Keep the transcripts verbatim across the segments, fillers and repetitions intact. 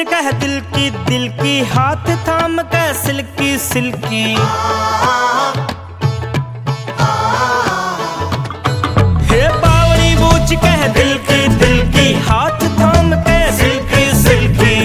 कह दिल की दिल की, हाथ थाम के सिल्की सिल्की। हे बावली बूझ कह दिल की दिल की, हाथ थाम के सिल्की सिल्की।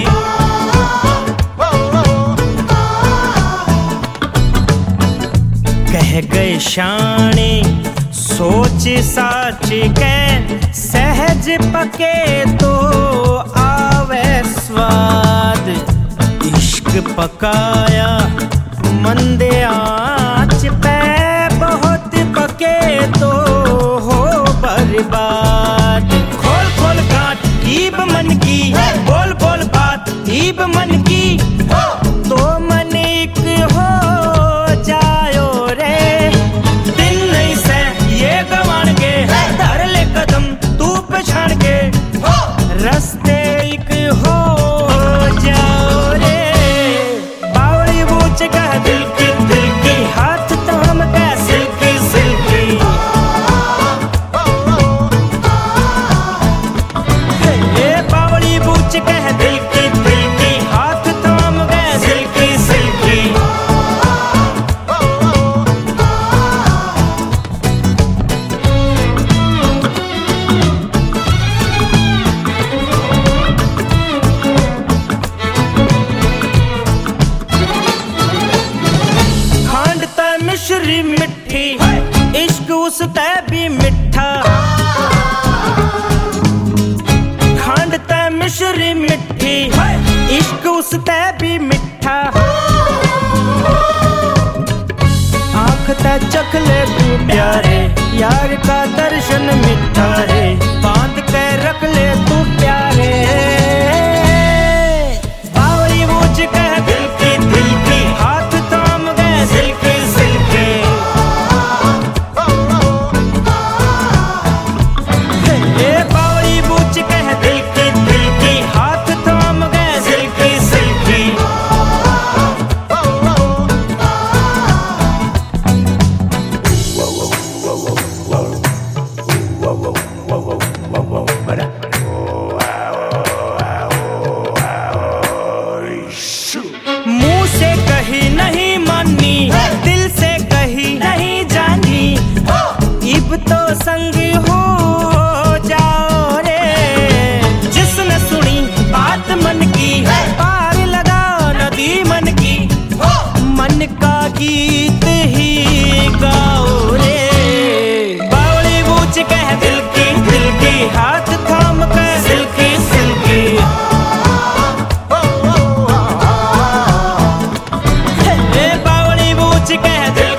कह गए शाने सोच साच के, सहज पके तो आवे स्वाद। इश्क पकाया मंदे आंच पे, बहुत पके तो हो बर्बाद। खोल खोल गांठ ईब मन की, बोल बोल बात ईब मन की। तो मन एक हो जायो रे, दिन नहीं से ये गवान के। धर ले कदम तू पछाड़ के, रस्ते एक हो जाओ रे। बावली बूझ कह दिल की दिल की, हाथ थाम के सिल्की सिल्की। हे बावली बूझ कह दिल की दिल की, हाथ थाम के सिल्की सिल्की। मिश्री मिठी इश्क उस तै भी मिठा। खंड तै मिश्री मिठी इश्क उस तै भी मिठा। आँख तै चख ले तू प्यारे, यार का दर्शन मिठा है। बांध के रख ले तू प्यारे। बावली बूझ कह दिल की दिल की, हाथ थाम गए सिल्की सिल्की। हे बावली बूझ कह दिल की दिल की, हाथ थाम गए सिल्की सिल्की। मुंह से कही नहीं मानी, दिल से कही नहीं जानी। इब तो संग हो जाओ रे, जिसने सुनी बात मन की। पार लगा नदी मन की, मन का गीत ही गाओ रे। बावली बूझ कह दिल की दिल की, हाथ थाम के सिल्की सिल्की। हे बावली बूझ कह दिल